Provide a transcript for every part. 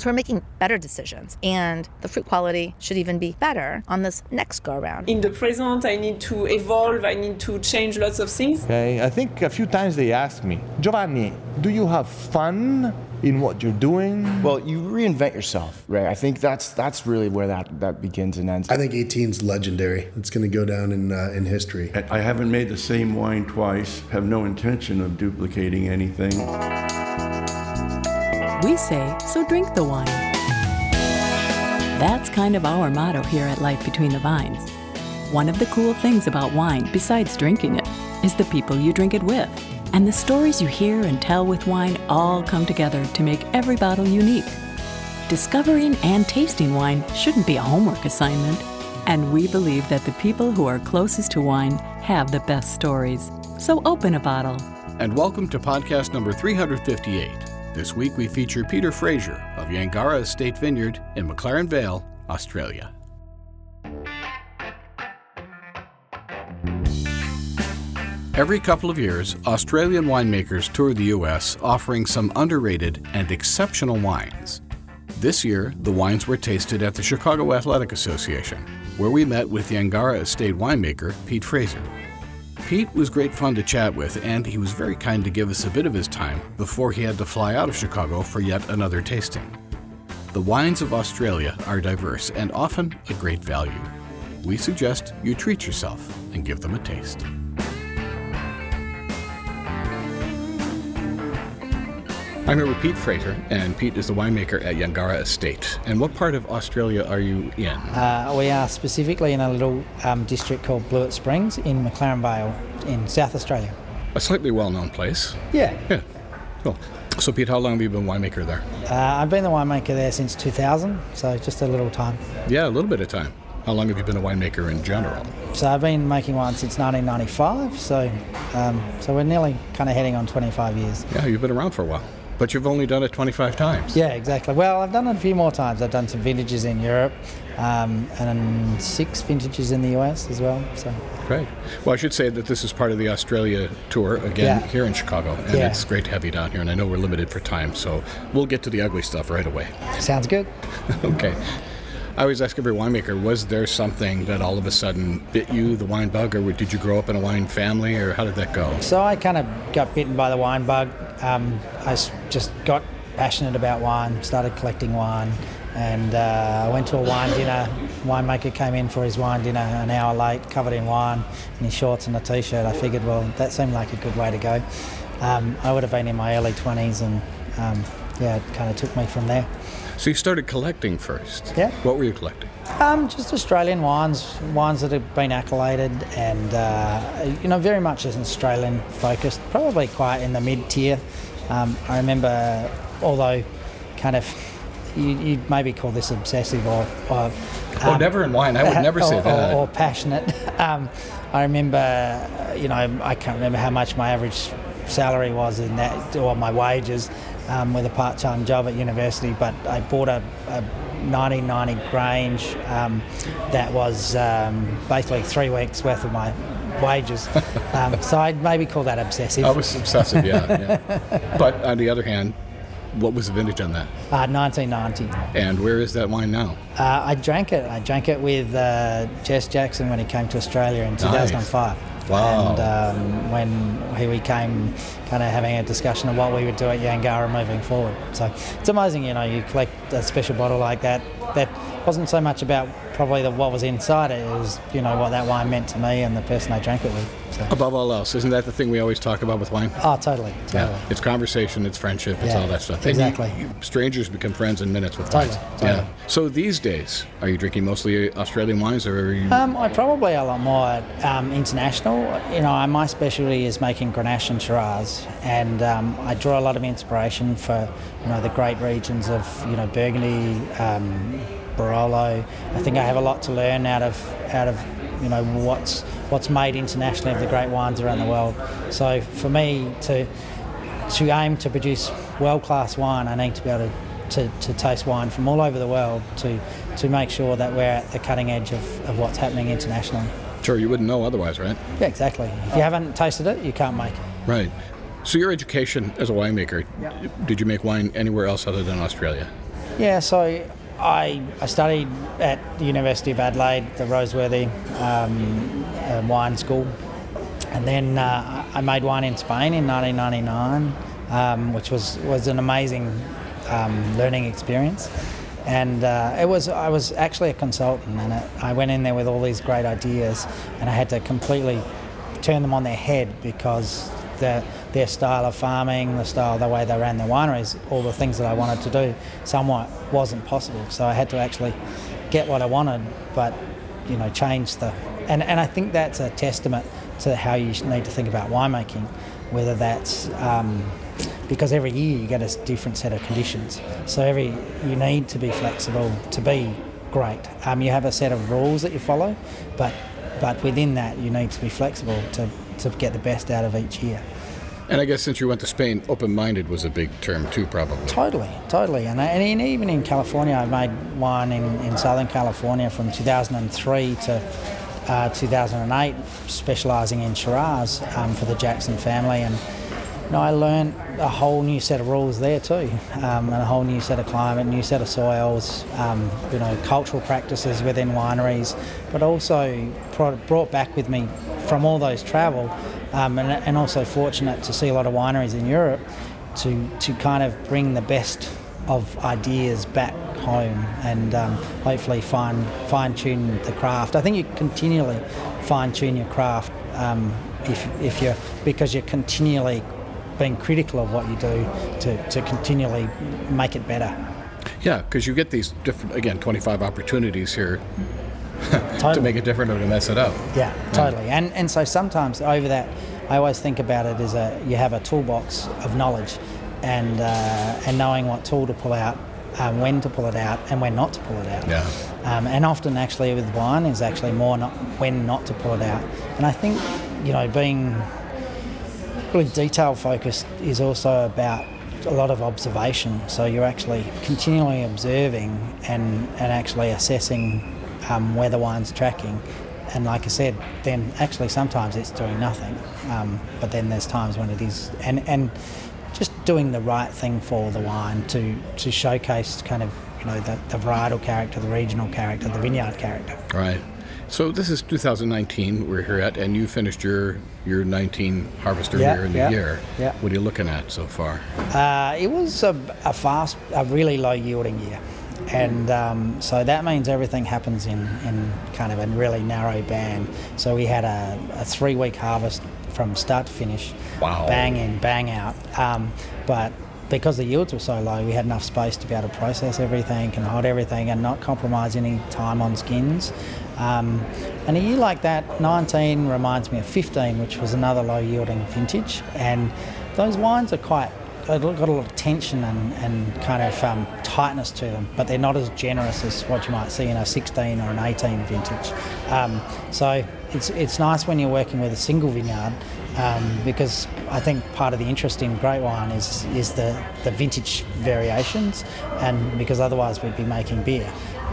So we're making better decisions, and the fruit quality should even be better on this next go-around. In the present, I need to evolve, I need to change lots of things. Okay, I think a few times they asked me, Giovanni, do you have fun in what you're doing? Well, you reinvent yourself, right? I think that's really where that begins and ends. I think 18's legendary. It's going to go down in history. I haven't made the same wine twice, have no intention of duplicating anything. We say, so drink the wine. That's kind of our motto here at Life Between the Vines. One of the cool things about wine, besides drinking it, is the people you drink it with. And the stories you hear and tell with wine all come together to make every bottle unique. Discovering and tasting wine shouldn't be a homework assignment. And we believe that the people who are closest to wine have the best stories. So open a bottle. And welcome to podcast number 358. This week we feature Peter Fraser of Yangara Estate Vineyard in McLaren Vale, Australia. Every couple of years, Australian winemakers tour the U.S. offering some underrated and exceptional wines. This year, the wines were tasted at the Chicago Athletic Association, where we met with Yangara Estate winemaker Pete Fraser. Pete was great fun to chat with, and he was very kind to give us a bit of his time before he had to fly out of Chicago for yet another tasting. The wines of Australia are diverse and often a great value. We suggest you treat yourself and give them a taste. I'm here with Pete Fraser, and Pete is the winemaker at Yangara Estate. And what part of Australia are you in? We are specifically in a little district called Blewett Springs in McLaren Vale in South Australia. A slightly well-known place. Yeah. Cool. So Pete, how long have you been winemaker there? I've been the winemaker there since 2000, so just a little time. Yeah, a little bit of time. How long have you been a winemaker in general? So I've been making wine since 1995, so we're nearly kind of heading on 25 years. Yeah, you've been around for a while. But you've only done it 25 times. Yeah, exactly. Well, I've done it a few more times. I've done some vintages in Europe and 6 vintages in the US as well. So. Great. Well, I should say that this is part of the Australia tour, again, here in Chicago. And it's great to have you down here. And I know we're limited for time, so we'll get to the ugly stuff right away. Sounds good. Okay. I always ask every winemaker, was there something that all of a sudden bit you, the wine bug, or did you grow up in a wine family, or how did that go? So I kind of got bitten by the wine bug. I just got passionate about wine, started collecting wine, and I went to a wine dinner. Winemaker came in for his wine dinner an hour late, covered in wine, in his shorts and a T-shirt. I figured, well, that seemed like a good way to go. I would have been in my early 20s, and it kind of took me from there. So you started collecting first? Yeah. What were you collecting? Just Australian wines that have been accoladed and, very much as an Australian focused, probably quite in the mid-tier. I remember, although kind of, you'd maybe call this obsessive or never in wine, I would never say that. Or passionate. I remember, I can't remember how much my average salary was in that, or my wages, with a part-time job at university, but I bought a 1990 Grange that was basically 3 weeks worth of my wages. So I'd maybe call that obsessive. I was obsessive, yeah. But on the other hand, what was the vintage on that? 1990. And where is that wine now? I drank it with Jess Jackson when he came to Australia in 2005. Nice. Wow. And when we came kind of having a discussion of what we would do at Yangara moving forward. So it's amazing, you collect a special bottle like that. That wasn't so much about probably what was inside it. It was, what that wine meant to me and the person I drank it with. So. Above all else, isn't that the thing we always talk about with wine? Oh, totally. Yeah. It's conversation, it's friendship, it's all that stuff. Exactly. Strangers become friends in minutes with totally. wines. Yeah. So these days, are you drinking mostly Australian wines, or are you? I probably a lot more international. My specialty is making Grenache and Shiraz, and I draw a lot of inspiration for the great regions of Burgundy, Barolo. I think I have a lot to learn out of what's made internationally of the great wines around the world. So for me to aim to produce world-class wine, I need to be able to taste wine from all over the world to make sure that we're at the cutting edge of what's happening internationally. Sure, you wouldn't know otherwise, right? Yeah, exactly. If you haven't tasted it, you can't make it. Right. So your education as a winemaker, did you make wine anywhere else other than Australia? Yeah, so I studied at the University of Adelaide, the Roseworthy wine school, and then I made wine in Spain in 1999, which was an amazing learning experience. And I was actually a consultant, and I went in there with all these great ideas, and I had to completely turn them on their head because their style of farming, the way they ran their wineries, all the things that I wanted to do, somewhat wasn't possible. So I had to actually get what I wanted, but change and I think that's a testament to how you need to think about winemaking, whether that's because every year you get a different set of conditions. So you need to be flexible to be great. You have a set of rules that you follow, but within that you need to be flexible to get the best out of each year. And I guess since you went to Spain, open-minded was a big term too, probably. Totally. And even in California, I made wine in Southern California from 2003 to 2008, specialising in Shiraz for the Jackson family. And I learned a whole new set of rules there too, and a whole new set of climate, new set of soils, cultural practices within wineries, but also brought back with me from all those travel, and also fortunate to see a lot of wineries in Europe to kind of bring the best of ideas back home and hopefully fine-tune the craft. I think you continually fine-tune your craft because you're continually being critical of what you do to continually make it better. Yeah, because you get these different, again, 25 opportunities here Totally. to make it different or to mess it up. Yeah, totally. And so sometimes over that, I always think about it as you have a toolbox of knowledge and knowing what tool to pull out, when to pull it out and when not to pull it out. Yeah. And often actually with wine is actually more when not to pull it out. And I think, being really detail focused is also about a lot of observation. So you're actually continually observing and actually assessing where the wine's tracking. And like I said, then actually sometimes it's doing nothing. But then there's times when it is, and just doing the right thing for the wine to showcase kind of, the varietal character, the regional character, the vineyard character. Right. So this is 2019 we're here at, and you finished your 19 harvester year in the year. Yeah. What are you looking at so far? It was a really low yielding year. And so that means everything happens in kind of a really narrow band. So we had a 3-week harvest from start to finish. Wow. Bang in, bang out. But because the yields were so low, we had enough space to be able to process everything and hold everything and not compromise any time on skins. And a year like that, 19 reminds me of 15, which was another low yielding vintage. And those wines are they've got a lot of tension and kind of tightness to them, but they're not as generous as what you might see in a 16 or an 18 vintage. So it's nice when you're working with a single vineyard, because I think part of the interest in great wine is the vintage variations, and because otherwise we'd be making beer.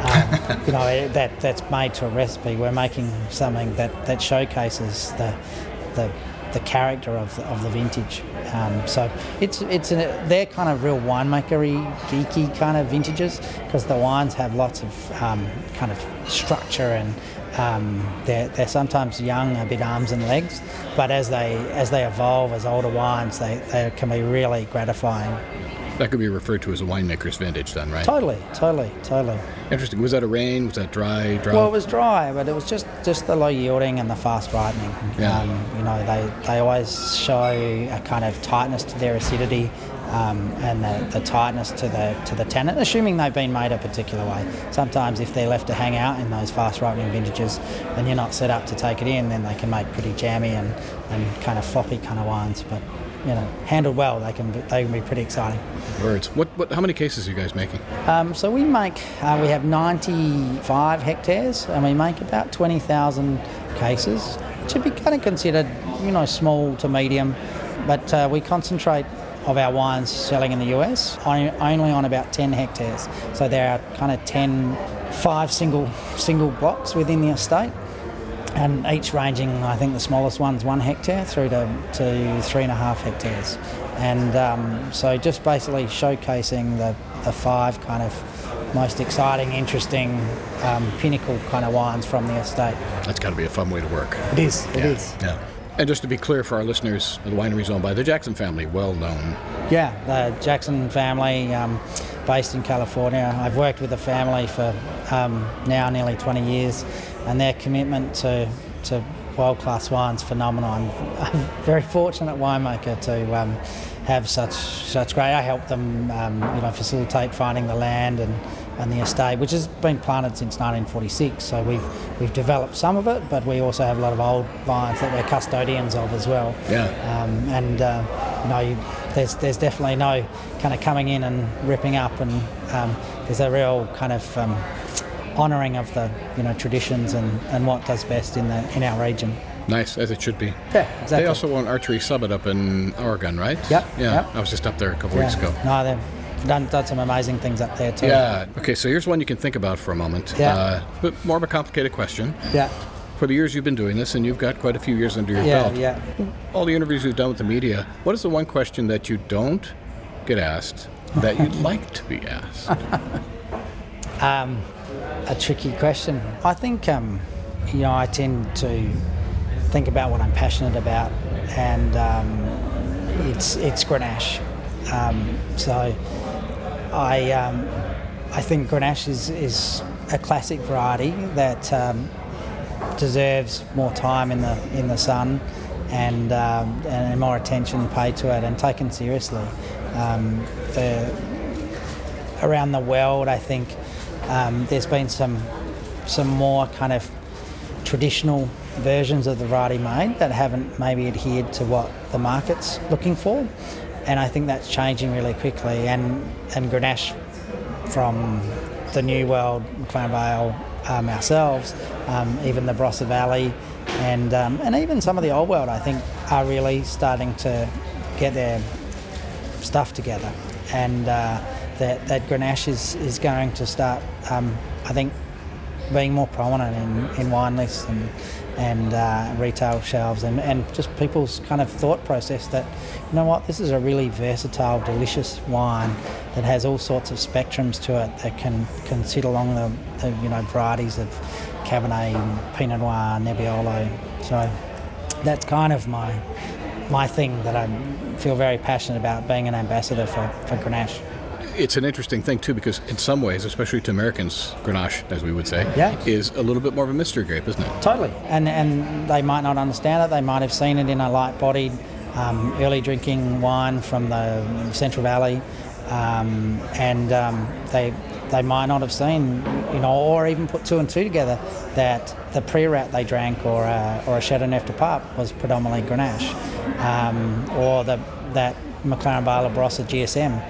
That's made to a recipe. We're making something that showcases the character of the vintage. So they're kind of real winemakery, geeky kind of vintages, because the wines have lots of kind of structure, and they're sometimes young, a bit arms and legs, but as they evolve as older wines, they can be really gratifying. That could be referred to as a winemaker's vintage then, right? Totally. Interesting. Was that a rain? Was that dry? Well, it was dry, but it was just the low yielding and the fast ripening. Yeah. They always show a kind of tightness to their acidity, and the tightness to the tannin, assuming they've been made a particular way. Sometimes if they're left to hang out in those fast ripening vintages and you're not set up to take it in, then they can make pretty jammy and kind of floppy kind of wines. But handled well, they can be pretty exciting. Words. How many cases are you guys making? So we have 95 hectares, and we make about 20,000 cases, which would be kind of considered, small to medium. But we concentrate of our wines selling in the US only on about 10 hectares. So there are kind of 5 single blocks within the estate. And each ranging, I think the smallest one's 1 hectare through to 3.5 hectares. And so just basically showcasing the 5 kind of most exciting, interesting, pinnacle kind of wines from the estate. That's got to be a fun way to work. It is. It is. Yeah. And just to be clear for our listeners, the winery is owned by the Jackson family, well known. Yeah, the Jackson family, based in California. I've worked with the family for now nearly 20 years, and their commitment to world-class wine's phenomenal. I'm a very fortunate winemaker to have such great. I help them, facilitate finding the land and the estate, which has been planted since 1946. So we've developed some of it, but we also have a lot of old vines that we're custodians of as well. Yeah. There's definitely no kind of coming in and ripping up, and there's a real kind of honouring of the traditions and what does best in our region. Nice, as it should be. Yeah, exactly. They also own Archery Summit up in Oregon, right? Yep. Yeah, yep. I was just up there a couple weeks ago. No, they've done some amazing things up there too. Yeah. Okay, so here's one you can think about for a moment. Yeah. But more of a complicated question. Yeah. For the years you've been doing this, and you've got quite a few years under your belt. Yeah. All the interviews you've done with the media, what is the one question that you don't get asked that you'd like to be asked? A tricky question. I think, I tend to think about what I'm passionate about, and it's Grenache. So I think Grenache is a classic variety that deserves more time in the sun and more attention paid to it and taken seriously. Around the world, I think there's been some more kind of traditional versions of the variety made that haven't maybe adhered to what the market's looking for, and I think that's changing really quickly. And Grenache from the New World, McLaren Vale, ourselves, even the Barossa Valley, and even some of the Old World, I think, are really starting to get their stuff together, and that Grenache is going to start, I think, being more prominent in wine lists and retail shelves, and just people's kind of thought process that, this is a really versatile, delicious wine that has all sorts of spectrums to it that can sit along the varieties of Cabernet, Pinot Noir, Nebbiolo. So that's kind of my thing that I feel very passionate about, being an ambassador for Grenache. It's an interesting thing, too, because in some ways, especially to Americans, Grenache, as we would say, yeah, is a little bit more of a mystery grape, isn't it? Totally. And they might not understand it. They might have seen it in a light-bodied, early drinking wine from the Central Valley, and they might not have seen, or even put 2 and 2 together, that the Priorat they drank or a Chateauneuf du Pape was predominantly Grenache, or that McLaren Vale Barossa GSM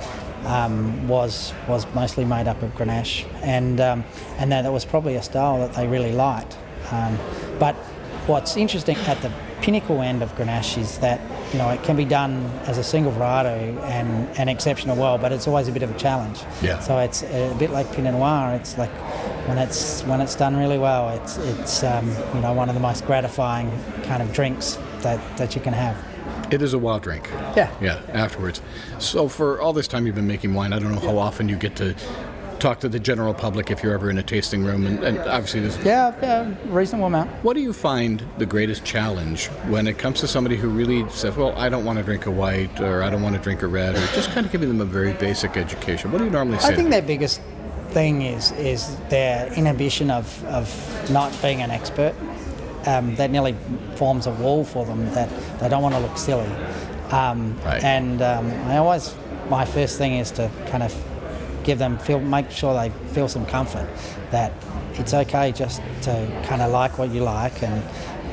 was mostly made up of Grenache, and that was probably a style that they really liked. But what's interesting at the pinnacle end of Grenache is that it can be done as a single variety and exceptional well, but it's always a bit of a challenge. Yeah. So it's a bit like Pinot Noir. It's like when it's done really well, it's one of the most gratifying kind of drinks that you can have. It is a wild drink. Yeah. Yeah, afterwards. So for all this time you've been making wine, I don't know how often you get to talk to the general public if you're ever in a tasting room, and obviously there's... Yeah, reasonable amount. What do you find the greatest challenge when it comes to somebody who really says, well, I don't want to drink a white, or I don't want to drink a red, or just kind of giving them a very basic education? What do you normally say? I think their biggest thing is their inhibition of not being an expert. That nearly forms a wall for them, that they don't want to look silly. Right. And my first thing is to kind of make sure they feel some comfort, that it's okay just to kind of like what you like, and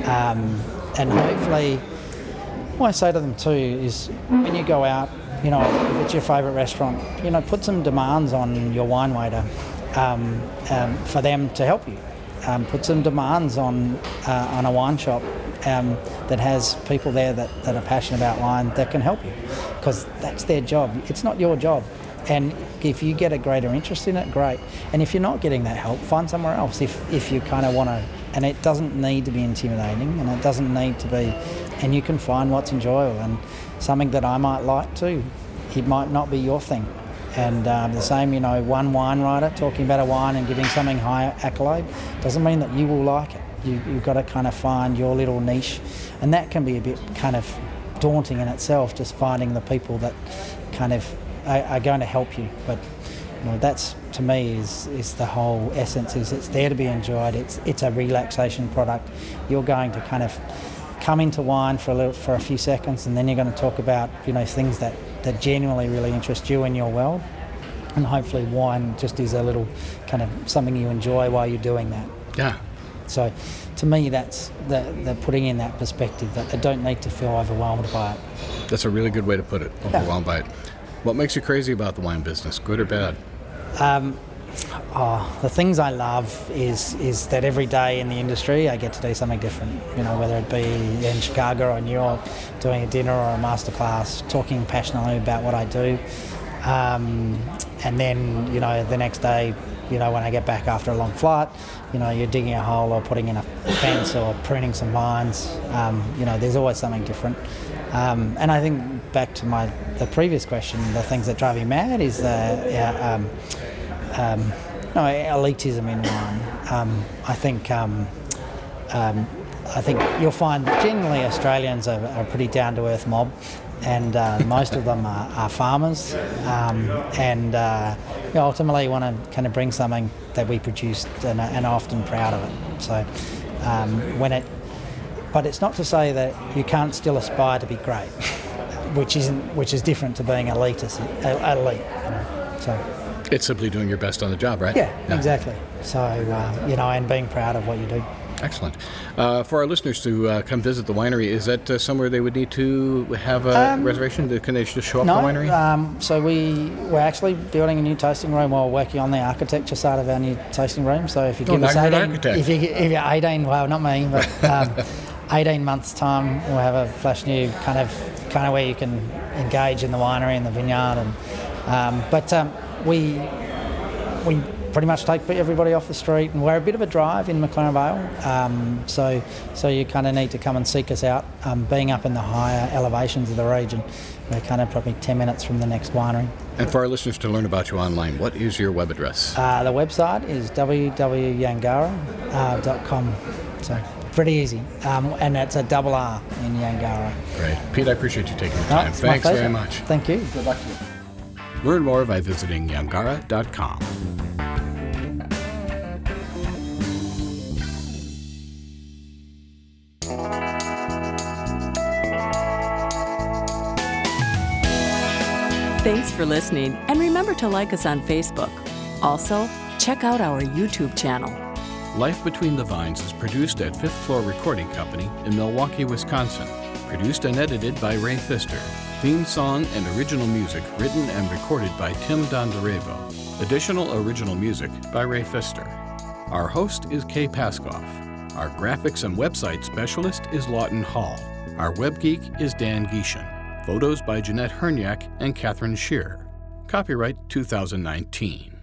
hopefully what I say to them too is, when you go out, if it's your favourite restaurant, put some demands on your wine waiter for them to help you. Put some demands on a wine shop that has people there that are passionate about wine that can help you, because that's their job. It's not your job. And if you get a greater interest in it, great. And if you're not getting that help, find somewhere else. If you kind of want to, and it doesn't need to be intimidating, and it doesn't need to be and you can find what's enjoyable, and something that I might like too, it might not be your thing. And the same, one wine writer talking about a wine and giving something high accolade doesn't mean that you will like it. You've got to kind of find your little niche, and that can be a bit kind of daunting in itself, just finding the people that kind of are going to help you. But that's, to me, is the whole essence. Is it's there to be enjoyed. It's a relaxation product. You're going to kind of come into wine for a few seconds, and then you're going to talk about things that genuinely really interest you in your world, and hopefully wine just is a little kind of something you enjoy while you're doing that. Yeah. So to me, that's the putting in that perspective, that they don't need to feel overwhelmed by it. That's a really good way to put it, overwhelmed by it. What makes you crazy about the wine business, good or bad? The things I love is that every day in the industry I get to do something different, whether it be in Chicago or New York, doing a dinner or a masterclass, talking passionately about what I do. And then, the next day, when I get back after a long flight, you're digging a hole or putting in a fence or pruning some vines. There's always something different. And I think back to the previous question, the things that drive me mad is elitism in wine. I think you'll find that generally Australians are a pretty down-to-earth mob, and most of them are farmers, and ultimately want to kind of bring something that we produced and are often proud of it. So but it's not to say that you can't still aspire to be great, which is different to being elite. So it's simply doing your best on the job, right? Yeah. Exactly. So and being proud of what you do. Excellent. For our listeners to come visit the winery, is that somewhere they would need to have a reservation? Can they just show up at the winery? So we're actually building a new tasting room while working on the architecture side of our new tasting room. So if you give us 18, if you're 18, well, not me, but 18 months' time, we'll have a flash new kind of where you can engage in the winery and the vineyard, and we pretty much take everybody off the street, and we're a bit of a drive in McLaren Vale, so you kind of need to come and seek us out. Being up in the higher elevations of the region, we're kind of probably 10 minutes from the next winery. And for our listeners to learn about you online, what is your web address? The website is www.yangara.com. So pretty easy, and it's a double R in Yangara. Great. Pete, I appreciate you taking the time. Thanks very much. Thank you. Good luck to you. Learn more by visiting yangara.com. Thanks for listening, and remember to like us on Facebook. Also, check out our YouTube channel. Life Between the Vines is produced at Fifth Floor Recording Company in Milwaukee, Wisconsin. Produced and edited by Ray Pfister. Theme song and original music written and recorded by Tim Dondarevo. Additional original music by Ray Pfister. Our host is Kay Paskoff. Our graphics and website specialist is Lawton Hall. Our web geek is Dan Gieshin. Photos by Jeanette Herniak and Catherine Shearer. Copyright 2019.